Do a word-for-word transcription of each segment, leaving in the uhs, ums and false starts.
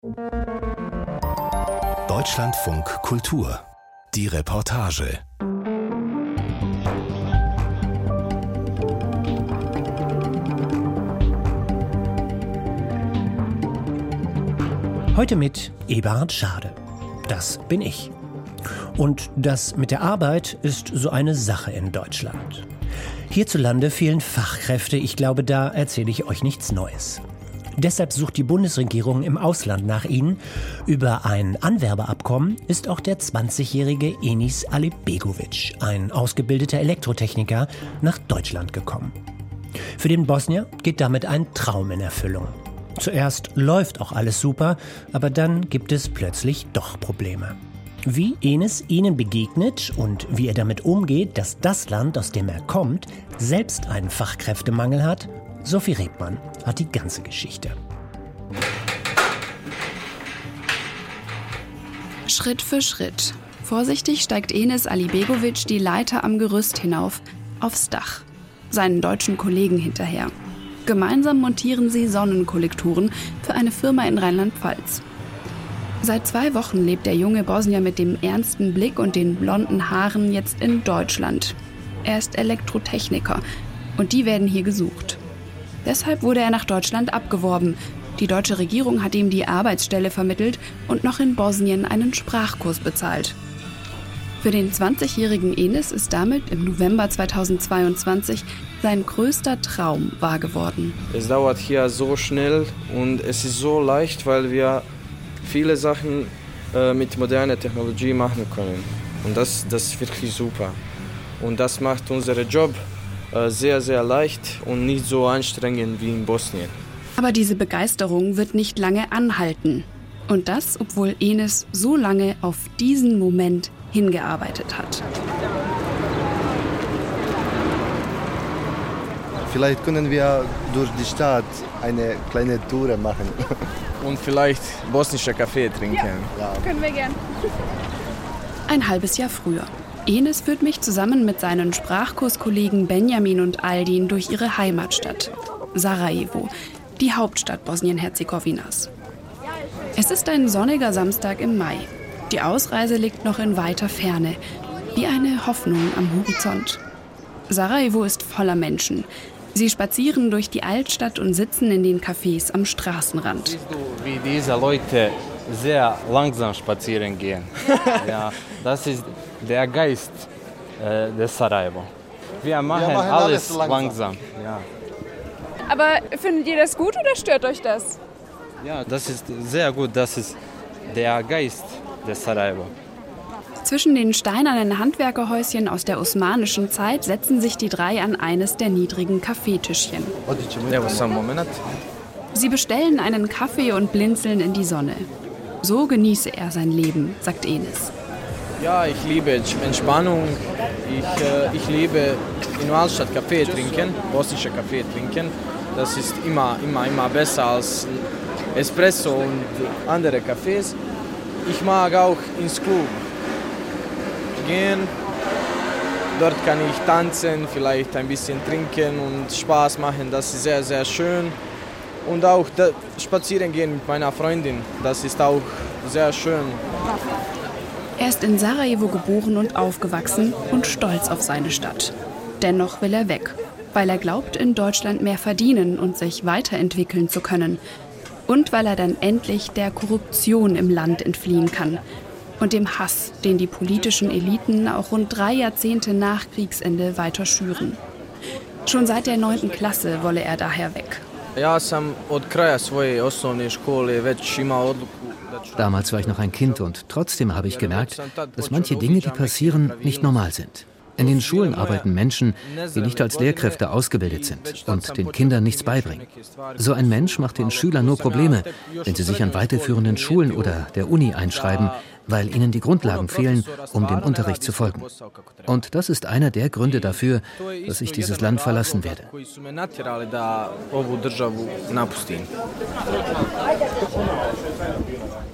Deutschlandfunk Kultur. Die Reportage. Heute mit Eberhard Schade. Das bin ich. Und das mit der Arbeit ist so eine Sache in Deutschland. Hierzulande fehlen Fachkräfte. Ich glaube, da erzähle ich euch nichts Neues. Deshalb sucht die Bundesregierung im Ausland nach ihnen. Über ein Anwerbeabkommen ist auch der zwanzigjährige Enis Alibegovic, ein ausgebildeter Elektrotechniker, nach Deutschland gekommen. Für den Bosnier geht damit ein Traum in Erfüllung. Zuerst läuft auch alles super, aber dann gibt es plötzlich doch Probleme. Wie Enis ihnen begegnet und wie er damit umgeht, dass das Land, aus dem er kommt, selbst einen Fachkräftemangel hat, Sophie Rebmann hat die ganze Geschichte. Schritt für Schritt. Vorsichtig steigt Enis Alibegovic die Leiter am Gerüst hinauf, aufs Dach, seinen deutschen Kollegen hinterher. Gemeinsam montieren sie Sonnenkollektoren für eine Firma in Rheinland-Pfalz. Seit zwei Wochen lebt der junge Bosnier mit dem ernsten Blick und den blonden Haaren jetzt in Deutschland. Er ist Elektrotechniker und die werden hier gesucht. Deshalb wurde er nach Deutschland abgeworben. Die deutsche Regierung hat ihm die Arbeitsstelle vermittelt und noch in Bosnien einen Sprachkurs bezahlt. Für den zwanzigjährigen Enis ist damit im November zweitausendzweiundzwanzig sein größter Traum wahr geworden. Es dauert hier so schnell und es ist so leicht, weil wir viele Sachen äh, mit moderner Technologie machen können. Und das, das ist wirklich super. Und das macht unseren Job äh, sehr, sehr leicht und nicht so anstrengend wie in Bosnien. Aber diese Begeisterung wird nicht lange anhalten. Und das, obwohl Enis so lange auf diesen Moment hingearbeitet hat. Vielleicht können wir durch die Stadt eine kleine Tour machen. Und vielleicht bosnischer Kaffee trinken. Ja, ja. Können wir gern. Ein halbes Jahr früher. Enis führt mich zusammen mit seinen Sprachkurskollegen Benjamin und Aldin durch ihre Heimatstadt, Sarajevo, die Hauptstadt Bosnien-Herzegowinas. Es ist ein sonniger Samstag im Mai. Die Ausreise liegt noch in weiter Ferne, wie eine Hoffnung am Horizont. Sarajevo ist voller Menschen. Sie spazieren durch die Altstadt und sitzen in den Cafés am Straßenrand. Siehst du, wie diese Leute sehr langsam spazieren gehen? Ja, das ist der Geist äh, des Sarajevo. Wir machen, Wir machen alles, alles langsam. langsam. Ja. Aber findet ihr das gut oder stört euch das? Ja, das ist sehr gut. Das ist der Geist des Sarajevo. Zwischen den steinernen Handwerkerhäuschen aus der osmanischen Zeit setzen sich die drei an eines der niedrigen Kaffeetischchen. Sie bestellen einen Kaffee und blinzeln in die Sonne. So genieße er sein Leben, sagt Enis. Ja, ich liebe Entspannung. Ich, äh, ich liebe in der Altstadt Kaffee trinken, bosnischer Kaffee trinken. Das ist immer, immer, immer besser als Espresso und andere Kaffees. Ich mag auch ins Club gehen. Dort kann ich tanzen, vielleicht ein bisschen trinken und Spaß machen. Das ist sehr, sehr schön. Und auch spazieren gehen mit meiner Freundin. Das ist auch sehr schön. Er ist in Sarajevo geboren und aufgewachsen und stolz auf seine Stadt. Dennoch will er weg, weil er glaubt, in Deutschland mehr verdienen und sich weiterentwickeln zu können. Und weil er dann endlich der Korruption im Land entfliehen kann. Und dem Hass, den die politischen Eliten auch rund drei Jahrzehnte nach Kriegsende weiter schüren. Schon seit der neunten Klasse wolle er daher weg. Damals war ich noch ein Kind und trotzdem habe ich gemerkt, dass manche Dinge, die passieren, nicht normal sind. In den Schulen arbeiten Menschen, die nicht als Lehrkräfte ausgebildet sind und den Kindern nichts beibringen. So ein Mensch macht den Schülern nur Probleme, wenn sie sich an weiterführenden Schulen oder der Uni einschreiben, weil ihnen die Grundlagen fehlen, um dem Unterricht zu folgen. Und das ist einer der Gründe dafür, dass ich dieses Land verlassen werde.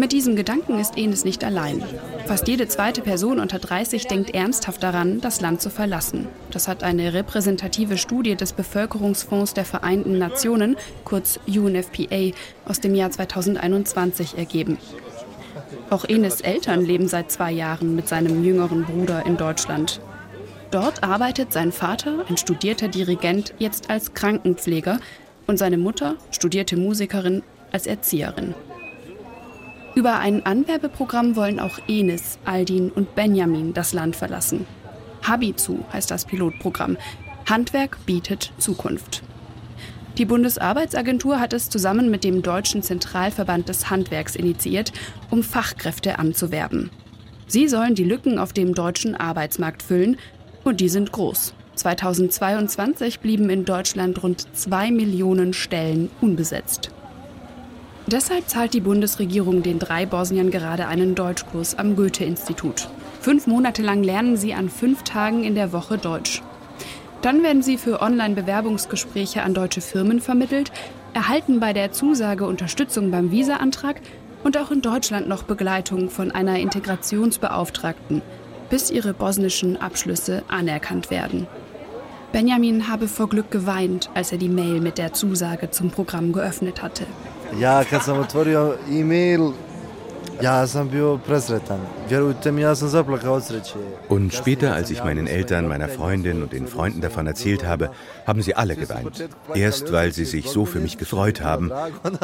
Mit diesem Gedanken ist Enes nicht allein. Fast jede zweite Person unter dreißig denkt ernsthaft daran, das Land zu verlassen. Das hat eine repräsentative Studie des Bevölkerungsfonds der Vereinten Nationen, kurz U N F P A, aus dem Jahr zweitausendeinundzwanzig ergeben. Auch Enes Eltern leben seit zwei Jahren mit seinem jüngeren Bruder in Deutschland. Dort arbeitet sein Vater, ein studierter Dirigent, jetzt als Krankenpfleger und seine Mutter, studierte Musikerin, als Erzieherin. Über ein Anwerbeprogramm wollen auch Enes, Aldin und Benjamin das Land verlassen. Habizu heißt das Pilotprogramm. Handwerk bietet Zukunft. Die Bundesarbeitsagentur hat es zusammen mit dem Deutschen Zentralverband des Handwerks initiiert, um Fachkräfte anzuwerben. Sie sollen die Lücken auf dem deutschen Arbeitsmarkt füllen, und die sind groß. zweitausendzweiundzwanzig blieben in Deutschland rund zwei Millionen Stellen unbesetzt. Deshalb zahlt die Bundesregierung den drei Bosniern gerade einen Deutschkurs am Goethe-Institut. Fünf Monate lang lernen sie an fünf Tagen in der Woche Deutsch. Dann werden sie für Online-Bewerbungsgespräche an deutsche Firmen vermittelt, erhalten bei der Zusage Unterstützung beim Visaantrag und auch in Deutschland noch Begleitung von einer Integrationsbeauftragten, bis ihre bosnischen Abschlüsse anerkannt werden. Benjamin habe vor Glück geweint, als er die Mail mit der Zusage zum Programm geöffnet hatte. Ja, kad sam otvorio e-mail, ja, sam bio presretan. Vjerujte mi, ja sam zaplakao od sreće. Und später, als ich meinen Eltern, meiner Freundin und den Freunden davon erzählt habe, haben sie alle geweint. Erst, weil sie sich so für mich gefreut haben.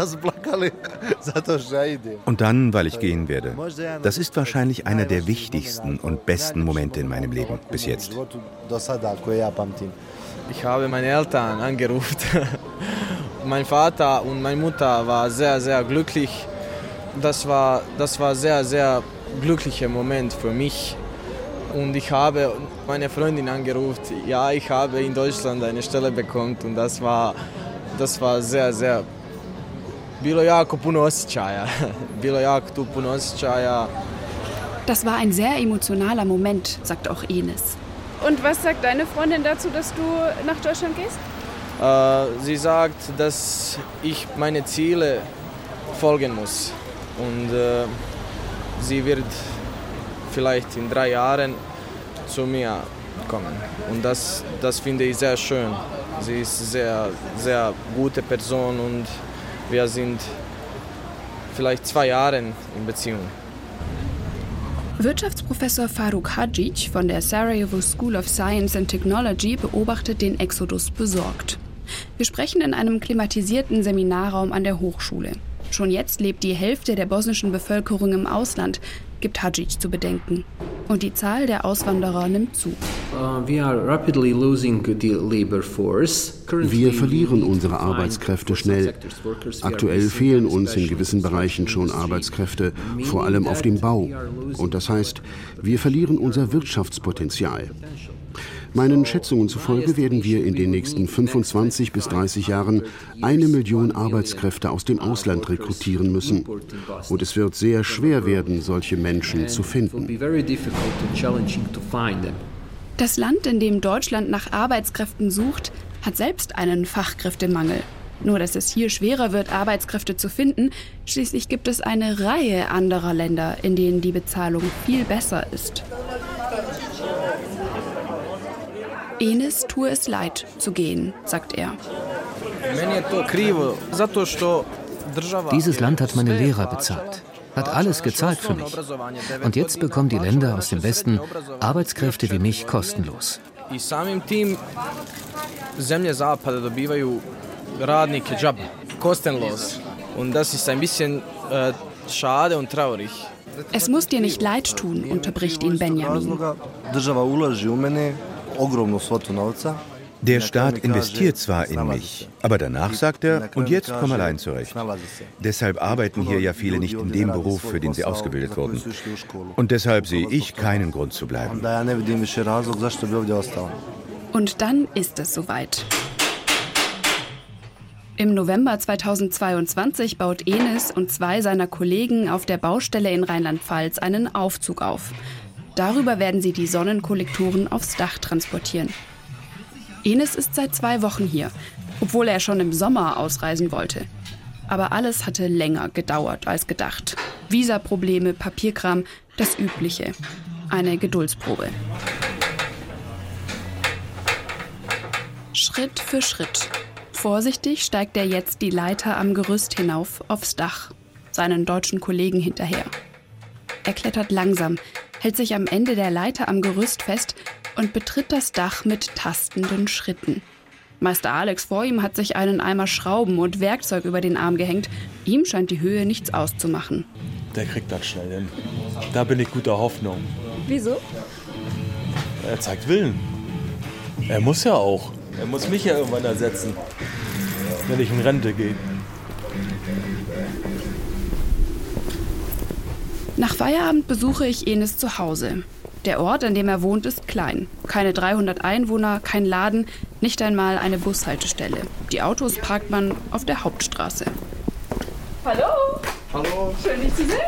Und dann, weil ich gehen werde. Das ist wahrscheinlich einer der wichtigsten und besten Momente in meinem Leben bis jetzt. Ich habe meine Eltern angerufen. Mein Vater und meine Mutter waren sehr, sehr glücklich. Das war, das war sehr, sehr glücklicher Moment für mich. Und ich habe meine Freundin angerufen. Ja, ich habe in Deutschland eine Stelle bekommen. Und das war, das war sehr, sehr... Bilo jako puno osjećaja. Bilo jako tu puno osjećaja. Das war ein sehr emotionaler Moment, sagt auch Enes. Und was sagt deine Freundin dazu, dass du nach Deutschland gehst? Äh, sie sagt, dass ich meine Ziele folgen muss. Und äh, sie wird vielleicht in drei Jahren zu mir kommen. Und das, das finde ich sehr schön. Sie ist eine sehr, sehr gute Person und wir sind vielleicht zwei Jahre in Beziehung. Wirtschaftsprofessor Faruk Hadžić von der Sarajevo School of Science and Technology beobachtet den Exodus besorgt. Wir sprechen in einem klimatisierten Seminarraum an der Hochschule. Schon jetzt lebt die Hälfte der bosnischen Bevölkerung im Ausland, gibt Hadžić zu bedenken. Und die Zahl der Auswanderer nimmt zu. Wir verlieren unsere Arbeitskräfte schnell. Aktuell fehlen uns in gewissen Bereichen schon Arbeitskräfte, vor allem auf dem Bau. Und das heißt, wir verlieren unser Wirtschaftspotenzial. Meinen Schätzungen zufolge werden wir in den nächsten fünfundzwanzig bis dreißig Jahren eine Million Arbeitskräfte aus dem Ausland rekrutieren müssen. Und es wird sehr schwer werden, solche Menschen zu finden. Das Land, in dem Deutschland nach Arbeitskräften sucht, hat selbst einen Fachkräftemangel. Nur dass es hier schwerer wird, Arbeitskräfte zu finden, schließlich gibt es eine Reihe anderer Länder, in denen die Bezahlung viel besser ist. Enes tue es leid, zu gehen, sagt er. Dieses Land hat meine Lehrer bezahlt, hat alles gezahlt für mich. Und jetzt bekommen die Länder aus dem Westen Arbeitskräfte wie mich kostenlos. Und das ist ein bisschen äh, schade und traurig. Es muss dir nicht leid tun, unterbricht ihn Benjamin. Der Staat investiert zwar in mich, aber danach sagt er, und jetzt komm allein zurecht. Deshalb arbeiten hier ja viele nicht in dem Beruf, für den sie ausgebildet wurden. Und deshalb sehe ich keinen Grund zu bleiben. Und dann ist es soweit. Im November zweitausendzweiundzwanzig baut Enes und zwei seiner Kollegen auf der Baustelle in Rheinland-Pfalz einen Aufzug auf. Darüber werden sie die Sonnenkollektoren aufs Dach transportieren. Enes ist seit zwei Wochen hier, obwohl er schon im Sommer ausreisen wollte. Aber alles hatte länger gedauert als gedacht. Visaprobleme, Papierkram, das Übliche. Eine Geduldsprobe. Schritt für Schritt. Vorsichtig steigt er jetzt die Leiter am Gerüst hinauf aufs Dach, seinen deutschen Kollegen hinterher. Er klettert langsam, hält sich am Ende der Leiter am Gerüst fest und betritt das Dach mit tastenden Schritten. Meister Alex vor ihm hat sich einen Eimer Schrauben und Werkzeug über den Arm gehängt. Ihm scheint die Höhe nichts auszumachen. Der kriegt das schnell hin. Da bin ich guter Hoffnung. Wieso? Er zeigt Willen. Er muss ja auch. Er muss mich ja irgendwann ersetzen, wenn ich in Rente gehe. Nach Feierabend besuche ich Enis zu Hause. Der Ort, an dem er wohnt, ist klein. Keine dreihundert Einwohner, kein Laden, nicht einmal eine Bushaltestelle. Die Autos parkt man auf der Hauptstraße. Hallo. Hallo. Schön, dich zu sehen.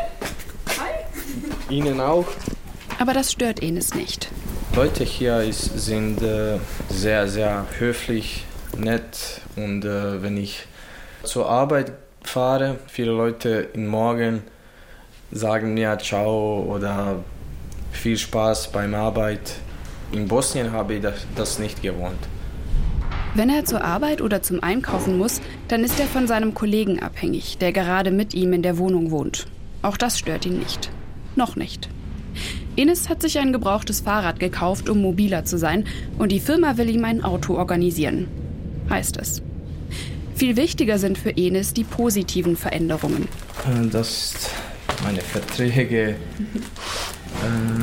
Hi. Ihnen auch. Aber das stört Enis nicht. Leute hier ist, sind äh, sehr, sehr höflich, nett. Und äh, wenn ich zur Arbeit fahre, viele Leute im Morgen sagen mir Ciao oder viel Spaß beim Arbeit. In Bosnien habe ich das nicht gewohnt. Wenn er zur Arbeit oder zum Einkaufen muss, dann ist er von seinem Kollegen abhängig, der gerade mit ihm in der Wohnung wohnt. Auch das stört ihn nicht. Noch nicht. Enis hat sich ein gebrauchtes Fahrrad gekauft, um mobiler zu sein, und die Firma will ihm ein Auto organisieren. Heißt es. Viel wichtiger sind für Enis die positiven Veränderungen. Das ist meine Verträge. Ähm,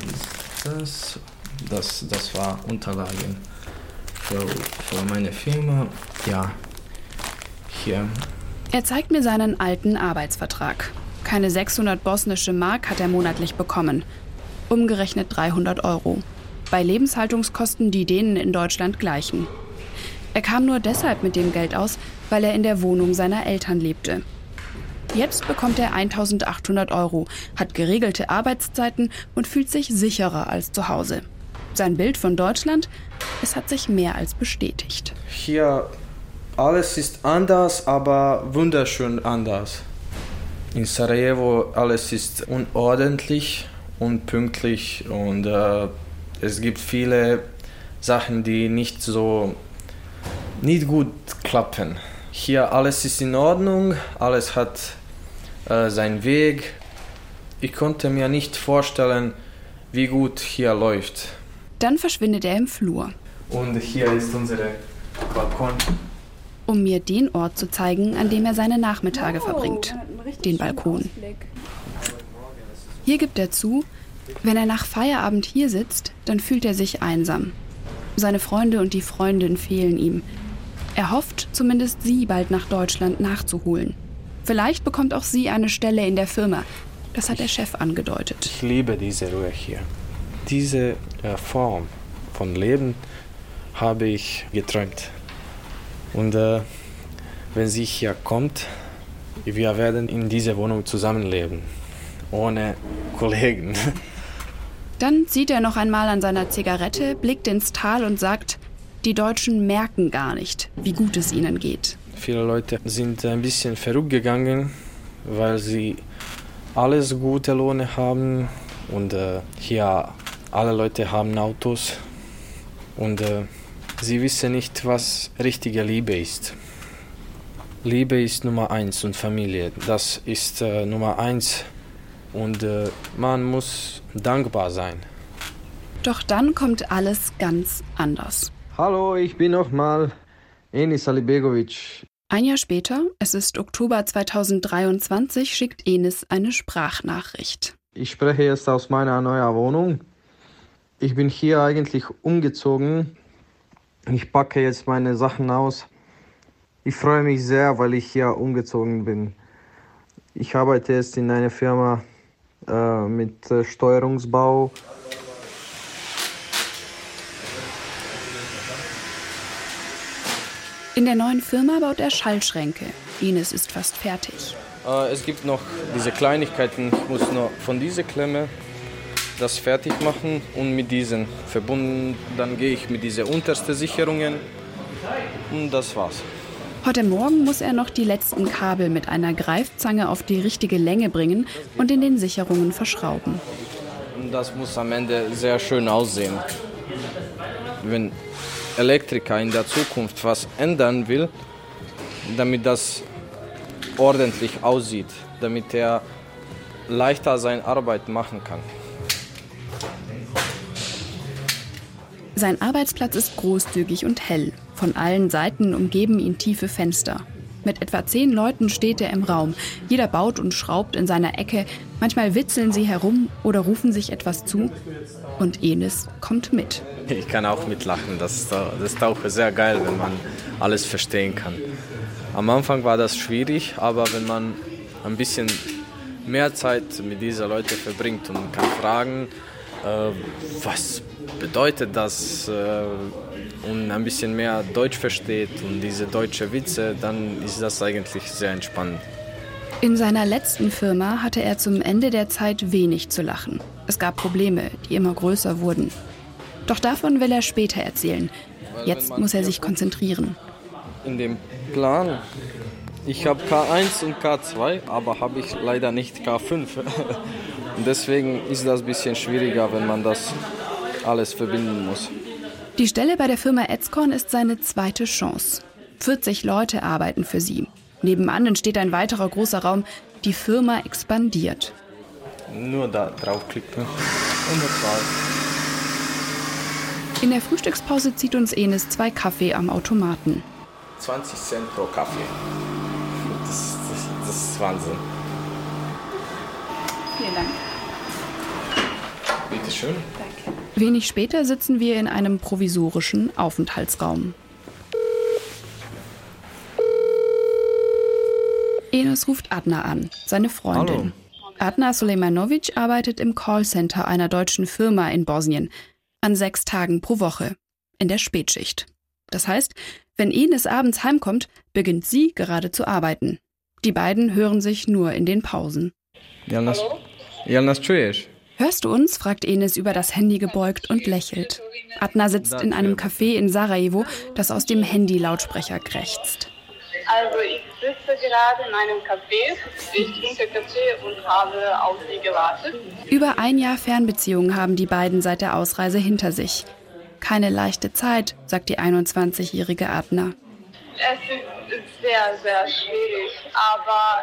das, das, das war Unterlagen für, für meine Firma. Ja, hier. Er zeigt mir seinen alten Arbeitsvertrag. Keine sechshundert bosnische Mark hat er monatlich bekommen. Umgerechnet dreihundert Euro. Bei Lebenshaltungskosten, die denen in Deutschland gleichen. Er kam nur deshalb mit dem Geld aus, weil er in der Wohnung seiner Eltern lebte. Jetzt bekommt er eintausendachthundert Euro, hat geregelte Arbeitszeiten und fühlt sich sicherer als zu Hause. Sein Bild von Deutschland, es hat sich mehr als bestätigt. Hier alles ist anders, aber wunderschön anders. In Sarajevo alles ist unordentlich, unpünktlich und äh, es gibt viele Sachen, die nicht so nicht gut klappen. Hier alles ist in Ordnung, alles hat äh, seinen Weg. Ich konnte mir nicht vorstellen, wie gut hier läuft. Dann verschwindet er im Flur. Und hier ist unser Balkon. Um mir den Ort zu zeigen, an dem er seine Nachmittage verbringt. Den Balkon. Hier gibt er zu, wenn er nach Feierabend hier sitzt, dann fühlt er sich einsam. Seine Freunde und die Freundin fehlen ihm. Er hofft, zumindest sie bald nach Deutschland nachzuholen. Vielleicht bekommt auch sie eine Stelle in der Firma. Das hat der Chef angedeutet. Ich liebe diese Ruhe hier. Diese äh, Form von Leben habe ich geträumt. Und äh, wenn sie hier kommt, wir werden in dieser Wohnung zusammenleben. Ohne Kollegen. Dann zieht er noch einmal an seiner Zigarette, blickt ins Tal und sagt, die Deutschen merken gar nicht, wie gut es ihnen geht. Viele Leute sind ein bisschen verrückt gegangen, weil sie alles gute Lohne haben. Und äh, hier alle Leute haben Autos. Und äh, sie wissen nicht, was richtige Liebe ist. Liebe ist Nummer eins und Familie. Das ist äh, Nummer eins. Und äh, man muss dankbar sein. Doch dann kommt alles ganz anders. Hallo, ich bin nochmal Enis Alibegovic. Ein Jahr später, es ist Oktober zweitausenddreiundzwanzig, schickt Enis eine Sprachnachricht. Ich spreche jetzt aus meiner neuen Wohnung. Ich bin hier eigentlich umgezogen. Ich packe jetzt meine Sachen aus. Ich freue mich sehr, weil ich hier umgezogen bin. Ich arbeite jetzt in einer Firma äh, mit äh, Steuerungsbau. In der neuen Firma baut er Schallschränke. Enis ist fast fertig. Äh, es gibt noch diese Kleinigkeiten. Ich muss noch von dieser Klemme das fertig machen und mit diesen verbunden. Dann gehe ich mit diesen untersten Sicherungen und das war's. Heute Morgen muss er noch die letzten Kabel mit einer Greifzange auf die richtige Länge bringen und in den Sicherungen verschrauben. Das muss am Ende sehr schön aussehen. Wenn Elektriker in der Zukunft was ändern will, damit das ordentlich aussieht, damit er leichter seine Arbeit machen kann. Sein Arbeitsplatz ist großzügig und hell. Von allen Seiten umgeben ihn tiefe Fenster. Mit etwa zehn Leuten steht er im Raum. Jeder baut und schraubt in seiner Ecke. Manchmal witzeln sie herum oder rufen sich etwas zu. Und Enis kommt mit. Ich kann auch mitlachen. Das ist, das ist auch sehr geil, wenn man alles verstehen kann. Am Anfang war das schwierig, aber wenn man ein bisschen mehr Zeit mit diesen Leuten verbringt und kann fragen, äh, was bedeutet das, äh, und ein bisschen mehr Deutsch versteht und diese deutsche Witze, dann ist das eigentlich sehr entspannend. In seiner letzten Firma hatte er zum Ende der Zeit wenig zu lachen. Es gab Probleme, die immer größer wurden. Doch davon will er später erzählen. Jetzt muss er sich konzentrieren. In dem Plan, ich habe K eins und K zwei, aber habe ich leider nicht K fünf. Und deswegen ist das ein bisschen schwieriger, wenn man das alles verbinden muss. Die Stelle bei der Firma Etzkorn ist seine zweite Chance. vierzig Leute arbeiten für sie. Nebenan entsteht ein weiterer großer Raum. Die Firma expandiert. Nur da draufklicken und bezahlen. In der Frühstückspause zieht uns Enis zwei Kaffee am Automaten. zwanzig Cent pro Kaffee. Das, das, das ist Wahnsinn. Vielen Dank. Bitte schön. Danke. Wenig später sitzen wir in einem provisorischen Aufenthaltsraum. Enis ruft Adna an, seine Freundin. Hallo. Adna Sulejmanovic arbeitet im Callcenter einer deutschen Firma in Bosnien. An sechs Tagen pro Woche. In der Spätschicht. Das heißt, wenn Enis abends heimkommt, beginnt sie gerade zu arbeiten. Die beiden hören sich nur in den Pausen. Hallo? Jelnas čuješ? Hörst du uns? Fragt Enis über das Handy gebeugt und lächelt. Adna sitzt in einem Café in Sarajevo, das aus dem Handy-Lautsprecher krächzt. Also ich sitze gerade in einem Café, ich trinke Kaffee und habe auf sie gewartet. Über ein Jahr Fernbeziehung haben die beiden seit der Ausreise hinter sich. Keine leichte Zeit, sagt die einundzwanzigjährige Adna. Es ist sehr, sehr schwierig, aber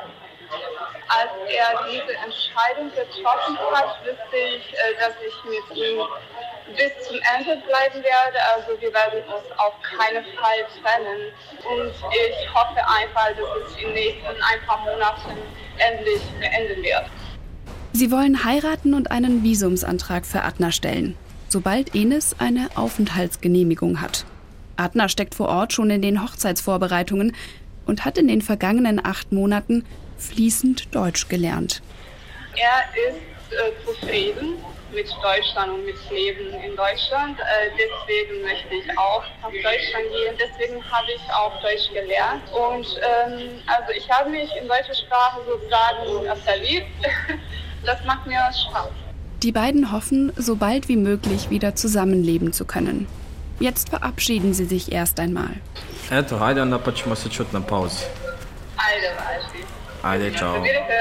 als er diese Entscheidung getroffen hat, wusste ich, dass ich mit ihm bis zum Ende bleiben werde. Also wir werden uns auf keinen Fall trennen. Und ich hoffe einfach, dass es in den nächsten ein paar Monaten endlich beenden wird. Sie wollen heiraten und einen Visumsantrag für Adna stellen, sobald Enis eine Aufenthaltsgenehmigung hat. Adna steckt vor Ort schon in den Hochzeitsvorbereitungen und hat in den vergangenen acht Monaten fließend Deutsch gelernt. Er ist äh, zufrieden mit Deutschland und mit Leben in Deutschland. Äh, deswegen möchte ich auch nach Deutschland gehen. Deswegen habe ich auch Deutsch gelernt. Und ähm, also ich habe mich in deutscher Sprache sozusagen verliebt. Das macht mir Spaß. Die beiden hoffen, so bald wie möglich wieder zusammenleben zu können. Jetzt verabschieden sie sich erst einmal. Eto, hajde, onda pa ćemo se čut na pauzi. Ajde, Vaši. Ajde, ciao.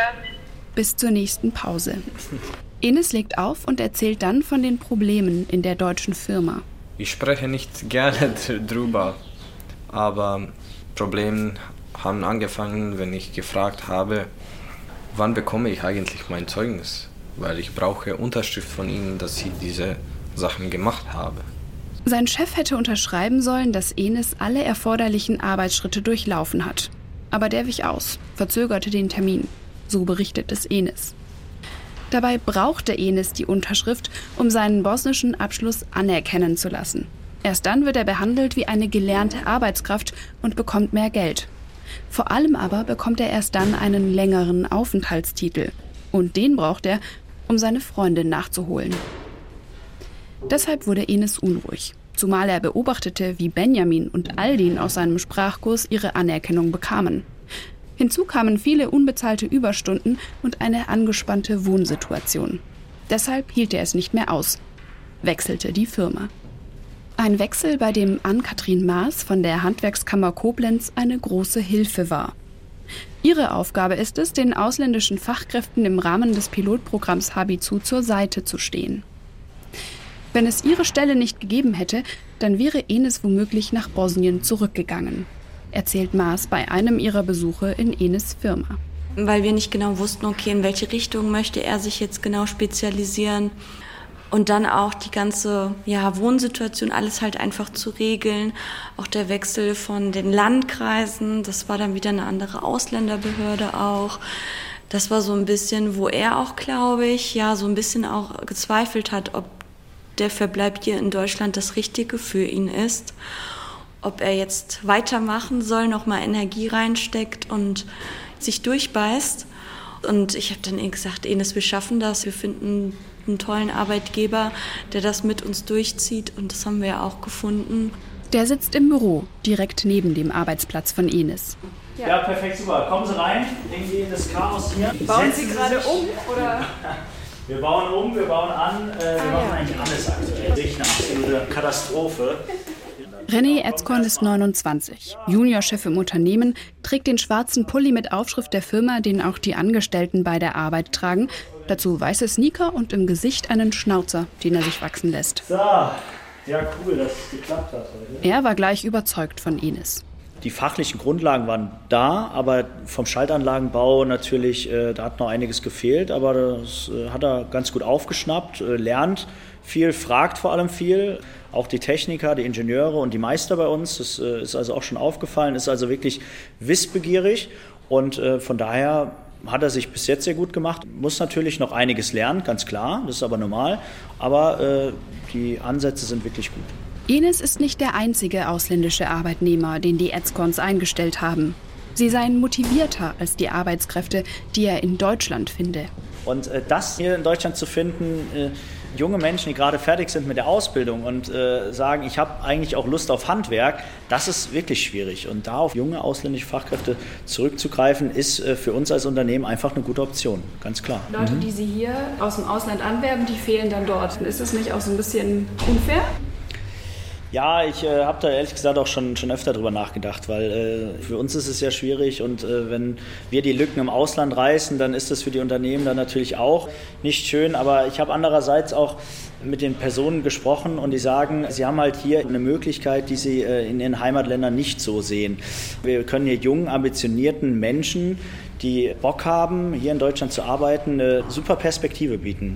Bis zur nächsten Pause. Enis legt auf und erzählt dann von den Problemen in der deutschen Firma. Ich spreche nicht gerne drüber, aber Probleme haben angefangen, wenn ich gefragt habe, wann bekomme ich eigentlich mein Zeugnis? Weil ich brauche Unterschrift von ihnen, dass ich diese Sachen gemacht habe. Sein Chef hätte unterschreiben sollen, dass Enis alle erforderlichen Arbeitsschritte durchlaufen hat. Aber der wich aus, verzögerte den Termin. So berichtet es Enis. Dabei brauchte Enis die Unterschrift, um seinen bosnischen Abschluss anerkennen zu lassen. Erst dann wird er behandelt wie eine gelernte Arbeitskraft und bekommt mehr Geld. Vor allem aber bekommt er erst dann einen längeren Aufenthaltstitel. Und den braucht er, um seine Freundin nachzuholen. Deshalb wurde Enis unruhig, zumal er beobachtete, wie Benjamin und Aldin aus seinem Sprachkurs ihre Anerkennung bekamen. Hinzu kamen viele unbezahlte Überstunden und eine angespannte Wohnsituation. Deshalb hielt er es nicht mehr aus, wechselte die Firma. Ein Wechsel, bei dem Ann-Kathrin Maas von der Handwerkskammer Koblenz eine große Hilfe war. Ihre Aufgabe ist es, den ausländischen Fachkräften im Rahmen des Pilotprogramms Habizu zur Seite zu stehen. Wenn es ihre Stelle nicht gegeben hätte, dann wäre Enes womöglich nach Bosnien zurückgegangen, erzählt Maas bei einem ihrer Besuche in Enes Firma. Weil wir nicht genau wussten, okay, in welche Richtung möchte er sich jetzt genau spezialisieren. Und dann auch die ganze ja, Wohnsituation, alles halt einfach zu regeln. Auch der Wechsel von den Landkreisen, das war dann wieder eine andere Ausländerbehörde auch. Das war so ein bisschen, wo er auch, glaube ich, ja so ein bisschen auch gezweifelt hat, ob der Verbleib hier in Deutschland das Richtige für ihn ist. Ob er jetzt weitermachen soll, nochmal Energie reinsteckt und sich durchbeißt. Und ich habe dann eben gesagt, Enes, wir schaffen das, wir finden einen tollen Arbeitgeber, der das mit uns durchzieht, und das haben wir ja auch gefunden. Der sitzt im Büro, direkt neben dem Arbeitsplatz von Enes. Ja, ja, perfekt, super. Kommen Sie rein, irgendwie in das Chaos hier. Bauen Setzen Sie gerade sich. um, oder? Wir bauen um, wir bauen an, äh, wir ah, machen ja. eigentlich alles aktuell. Wirklich eine absolute Katastrophe. René Etzkorn ist neunundzwanzig, Juniorchef im Unternehmen, trägt den schwarzen Pulli mit Aufschrift der Firma, den auch die Angestellten bei der Arbeit tragen. Dazu weiße Sneaker und im Gesicht einen Schnauzer, den er sich wachsen lässt. So, ja cool, dass es geklappt hat heute. Er war gleich überzeugt von Enes. Die fachlichen Grundlagen waren da, aber vom Schaltanlagenbau natürlich, äh, da hat noch einiges gefehlt. Aber das äh, hat er ganz gut aufgeschnappt, äh, lernt viel, fragt vor allem viel. Auch die Techniker, die Ingenieure und die Meister bei uns, das äh, ist also auch schon aufgefallen, ist also wirklich wissbegierig. Und äh, von daher hat er sich bis jetzt sehr gut gemacht. Muss natürlich noch einiges lernen, ganz klar, das ist aber normal. Aber äh, die Ansätze sind wirklich gut. Enes ist nicht der einzige ausländische Arbeitnehmer, den die Etzkorns eingestellt haben. Sie seien motivierter als die Arbeitskräfte, die er in Deutschland finde. Und äh, das hier in Deutschland zu finden, äh, junge Menschen, die gerade fertig sind mit der Ausbildung und äh, sagen, ich habe eigentlich auch Lust auf Handwerk, das ist wirklich schwierig. Und da auf junge ausländische Fachkräfte zurückzugreifen, ist äh, für uns als Unternehmen einfach eine gute Option, ganz klar. Leute, die Sie hier aus dem Ausland anwerben, die fehlen dann dort. Ist das nicht auch so ein bisschen unfair? Ja, ich äh, habe da ehrlich gesagt auch schon, schon öfter drüber nachgedacht, weil äh, für uns ist es ja schwierig, und äh, wenn wir die Lücken im Ausland reißen, dann ist das für die Unternehmen dann natürlich auch nicht schön. Aber ich habe andererseits auch mit den Personen gesprochen, und die sagen, sie haben halt hier eine Möglichkeit, die sie äh, in ihren Heimatländern nicht so sehen. Wir können hier jungen, ambitionierten Menschen, die Bock haben, hier in Deutschland zu arbeiten, eine super Perspektive bieten.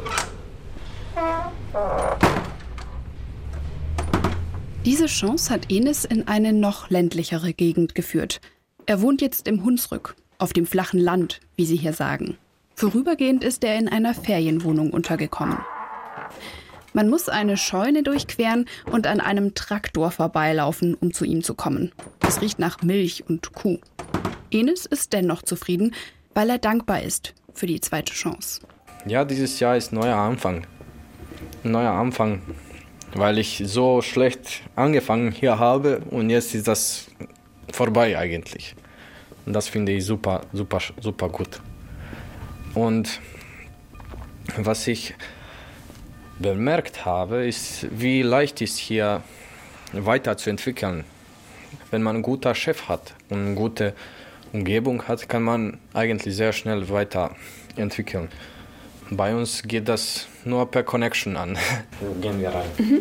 Diese Chance hat Enes in eine noch ländlichere Gegend geführt. Er wohnt jetzt im Hunsrück, auf dem flachen Land, wie sie hier sagen. Vorübergehend ist er in einer Ferienwohnung untergekommen. Man muss eine Scheune durchqueren und an einem Traktor vorbeilaufen, um zu ihm zu kommen. Es riecht nach Milch und Kuh. Enes ist dennoch zufrieden, weil er dankbar ist für die zweite Chance. Ja, dieses Jahr ist ein neuer Anfang. Ein neuer Anfang. Weil ich so schlecht angefangen hier habe, und jetzt ist das vorbei eigentlich. Und das finde ich super, super, super gut. Und was ich bemerkt habe, ist, wie leicht es hier weiterzuentwickeln. Wenn man einen guten Chef hat und eine gute Umgebung hat, kann man eigentlich sehr schnell weiterentwickeln. Bei uns geht das nur per Connection an. Gehen wir rein. Mhm.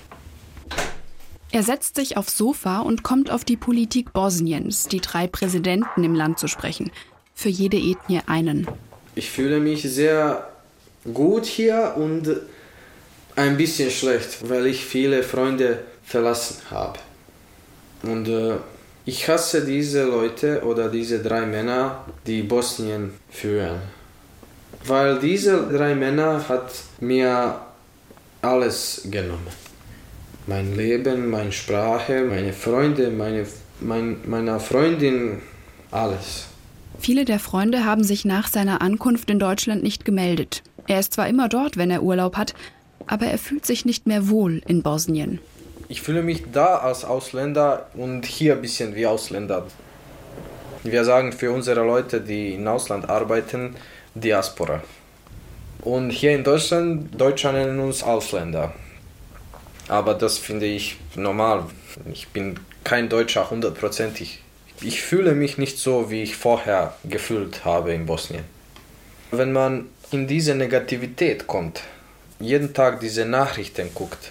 Er setzt sich aufs Sofa und kommt auf die Politik Bosniens, die drei Präsidenten im Land zu sprechen. Für jede Ethnie einen. Ich fühle mich sehr gut hier und ein bisschen schlecht, weil ich viele Freunde verlassen habe. Und äh, ich hasse diese Leute oder diese drei Männer, die Bosnien führen. Weil diese drei Männer hat mir alles genommen. Mein Leben, meine Sprache, meine Freunde, meine, mein, meine Freundin, alles. Viele der Freunde haben sich nach seiner Ankunft in Deutschland nicht gemeldet. Er ist zwar immer dort, wenn er Urlaub hat, aber er fühlt sich nicht mehr wohl in Bosnien. Ich fühle mich da als Ausländer und hier ein bisschen wie Ausländer. Wir sagen für unsere Leute, die im Ausland arbeiten, Diaspora. Und hier in Deutschland, Deutsche nennen uns Ausländer. Aber das finde ich normal. Ich bin kein Deutscher hundertprozentig. Ich fühle mich nicht so, wie ich vorher gefühlt habe in Bosnien. Wenn man in diese Negativität kommt, jeden Tag diese Nachrichten guckt,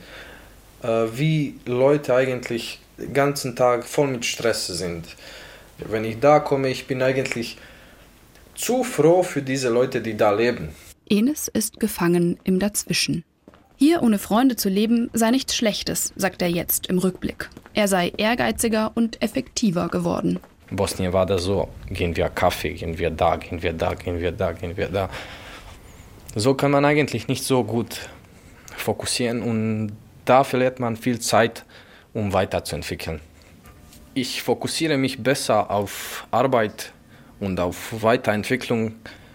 wie Leute eigentlich den ganzen Tag voll mit Stress sind. Wenn ich da komme, ich bin eigentlich zu froh für diese Leute, die da leben. Enes ist gefangen im Dazwischen. Hier ohne Freunde zu leben sei nichts Schlechtes, sagt er jetzt im Rückblick. Er sei ehrgeiziger und effektiver geworden. In Bosnien war das so, gehen wir Kaffee, gehen wir da, gehen wir da, gehen wir da, gehen wir da. So kann man eigentlich nicht so gut fokussieren und da verliert man viel Zeit, um weiterzuentwickeln. Ich fokussiere mich besser auf Arbeit und auf Weiterentwicklung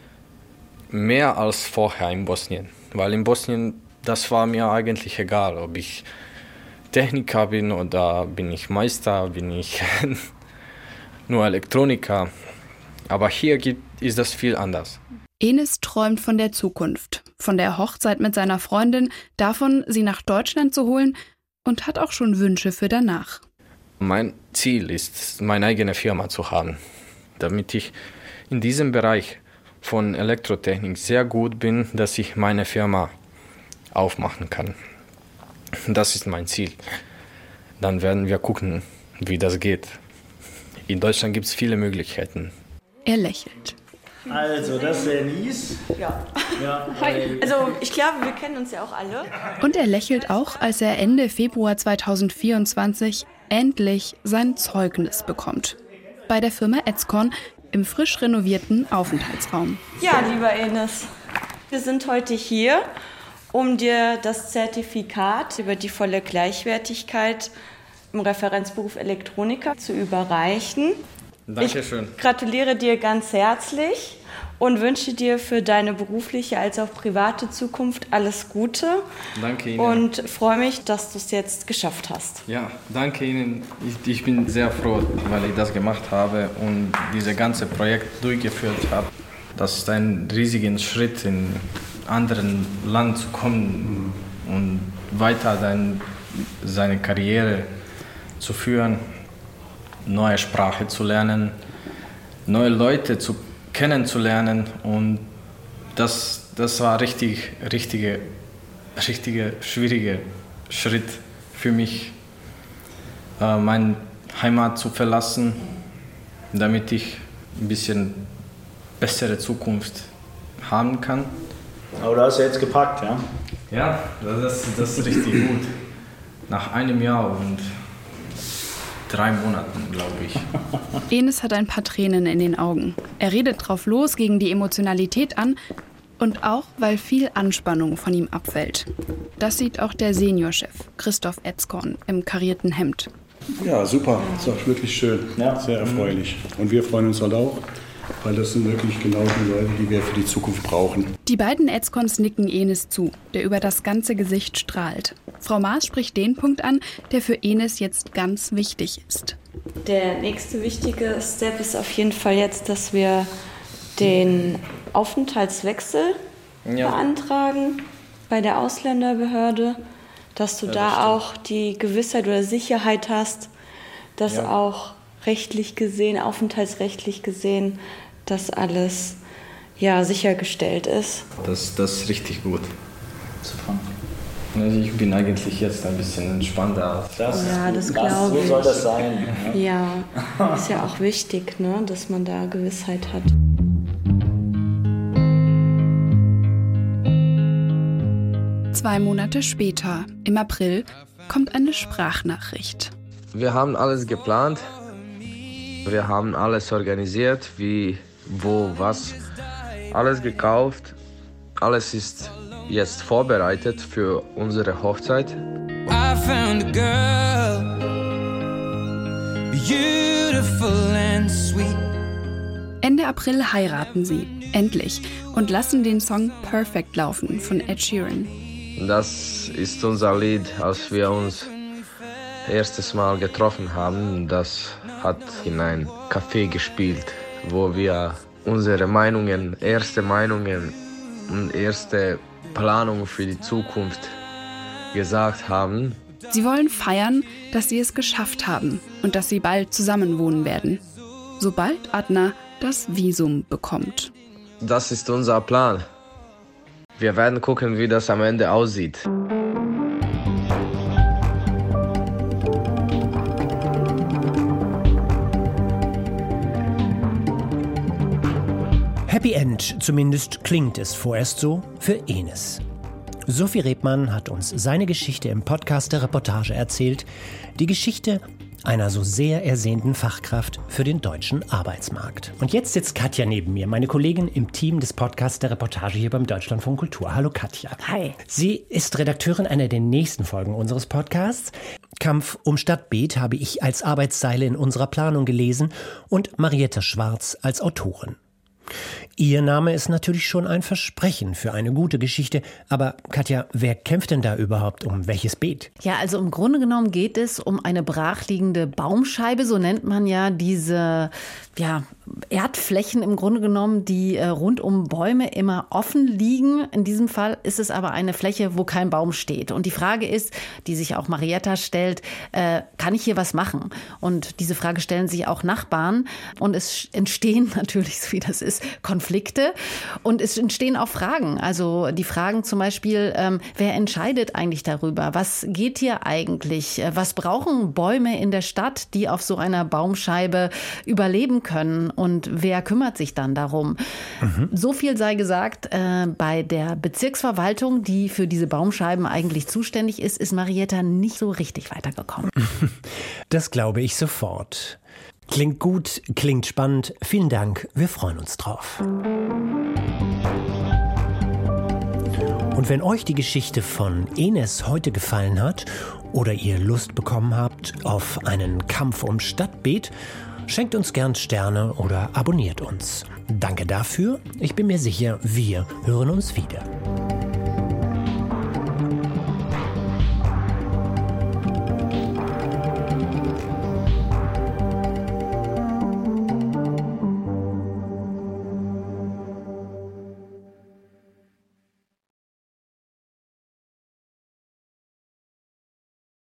mehr als vorher in Bosnien. Weil in Bosnien, das war mir eigentlich egal, ob ich Techniker bin oder bin ich Meister, bin ich nur Elektroniker. Aber hier gibt, ist das viel anders. Enes träumt von der Zukunft, von der Hochzeit mit seiner Freundin, davon, sie nach Deutschland zu holen und hat auch schon Wünsche für danach. Mein Ziel ist, meine eigene Firma zu haben, damit ich in diesem Bereich von Elektrotechnik sehr gut bin, dass ich meine Firma aufmachen kann. Das ist mein Ziel. Dann werden wir gucken, wie das geht. In Deutschland gibt es viele Möglichkeiten. Er lächelt. Also, das ist der Nies. Ja. ja. Hi. Also, ich glaube, wir kennen uns ja auch alle. Und er lächelt auch, als er Ende Februar zweitausendvierundzwanzig endlich sein Zeugnis bekommt. Bei der Firma Etzkorn im frisch renovierten Aufenthaltsraum. Ja, lieber Enes, wir sind heute hier, um dir das Zertifikat über die volle Gleichwertigkeit im Referenzberuf Elektroniker zu überreichen. Dankeschön. Ich gratuliere dir ganz herzlich und wünsche dir für deine berufliche als auch private Zukunft alles Gute. Danke Ihnen. Und freue mich, dass du es jetzt geschafft hast. Ja, danke Ihnen. Ich, ich bin sehr froh, weil ich das gemacht habe und dieses ganze Projekt durchgeführt habe. Das ist ein riesiger Schritt, in ein anderes Land zu kommen und weiter dein, seine Karriere zu führen. Neue Sprache zu lernen, neue Leute zu kennenzulernen und das, das war richtig, richtige, richtige, schwieriger Schritt für mich, äh, meine Heimat zu verlassen, damit ich ein bisschen bessere Zukunft haben kann. Aber du hast ja jetzt gepackt, ja? Ja, das, das ist richtig gut. Nach einem Jahr und drei Monaten, glaube ich. Enes hat ein paar Tränen in den Augen. Er redet drauf los, gegen die Emotionalität an und auch, weil viel Anspannung von ihm abfällt. Das sieht auch der Seniorchef Christoph Etzkorn im karierten Hemd. Ja, super. Das ist auch wirklich schön. Ja. Sehr erfreulich. Und wir freuen uns halt auch, weil das sind wirklich genau die Leute, die wir für die Zukunft brauchen. Die beiden Etzkorns nicken Enes zu, der über das ganze Gesicht strahlt. Frau Maas spricht den Punkt an, der für Enes jetzt ganz wichtig ist. Der nächste wichtige Step ist auf jeden Fall jetzt, dass wir den Aufenthaltswechsel ja. beantragen bei der Ausländerbehörde, dass du ja, da das auch die Gewissheit oder Sicherheit hast, dass ja. auch rechtlich gesehen, aufenthaltsrechtlich gesehen, dass alles ja, sichergestellt ist. Das, das ist richtig gut. Super. Ich bin eigentlich jetzt ein bisschen entspannter. Das ja, das glaube ich. So soll das sein. Ja, ja, ist ja auch wichtig, ne, dass man da Gewissheit hat. Zwei Monate später, im April, kommt eine Sprachnachricht. Wir haben alles geplant. Wir haben alles organisiert, wie, wo, was. Alles gekauft. Alles ist jetzt vorbereitet für unsere Hochzeit. I found a girl, beautiful and sweet. Ende April heiraten sie, endlich, und lassen den Song Perfect laufen von Ed Sheeran. Das ist unser Lied, als wir uns erstes Mal getroffen haben. Das hat in einem Café gespielt, wo wir unsere Meinungen, erste Meinungen und erste Planung für die Zukunft gesagt haben. Sie wollen feiern, dass sie es geschafft haben und dass sie bald zusammenwohnen werden. Sobald Adnan das Visum bekommt. Das ist unser Plan. Wir werden gucken, wie das am Ende aussieht. Happy End, zumindest klingt es vorerst so, für Enes. Sophie Rebmann hat uns seine Geschichte im Podcast der Reportage erzählt. Die Geschichte einer so sehr ersehnten Fachkraft für den deutschen Arbeitsmarkt. Und jetzt sitzt Katja neben mir, meine Kollegin im Team des Podcasts der Reportage hier beim Deutschlandfunk Kultur. Hallo Katja. Hi. Sie ist Redakteurin einer der nächsten Folgen unseres Podcasts. Kampf um Stadtbeet habe ich als Arbeitszeile in unserer Planung gelesen und Marietta Schwarz als Autorin. Ihr Name ist natürlich schon ein Versprechen für eine gute Geschichte. Aber Katja, wer kämpft denn da überhaupt um welches Beet? Ja, also im Grunde genommen geht es um eine brachliegende Baumscheibe, so nennt man ja diese ja, Erdflächen im Grunde genommen, die äh, rund um Bäume immer offen liegen. In diesem Fall ist es aber eine Fläche, wo kein Baum steht. Und die Frage ist, die sich auch Marietta stellt, äh, kann ich hier was machen? Und diese Frage stellen sich auch Nachbarn. Und es entstehen natürlich, so wie das ist, Konflikte. Und es entstehen auch Fragen. Also die Fragen zum Beispiel, ähm, wer entscheidet eigentlich darüber? Was geht hier eigentlich? Was brauchen Bäume in der Stadt, die auf so einer Baumscheibe überleben können? Und wer kümmert sich dann darum? Mhm. So viel sei gesagt, äh, bei der Bezirksverwaltung, die für diese Baumscheiben eigentlich zuständig ist, ist Marietta nicht so richtig weitergekommen. Das glaube ich sofort. Klingt gut, klingt spannend. Vielen Dank, wir freuen uns drauf. Und wenn euch die Geschichte von Enes heute gefallen hat oder ihr Lust bekommen habt auf einen Kampf um Stadtbeet, schenkt uns gern Sterne oder abonniert uns. Danke dafür. Ich bin mir sicher, wir hören uns wieder.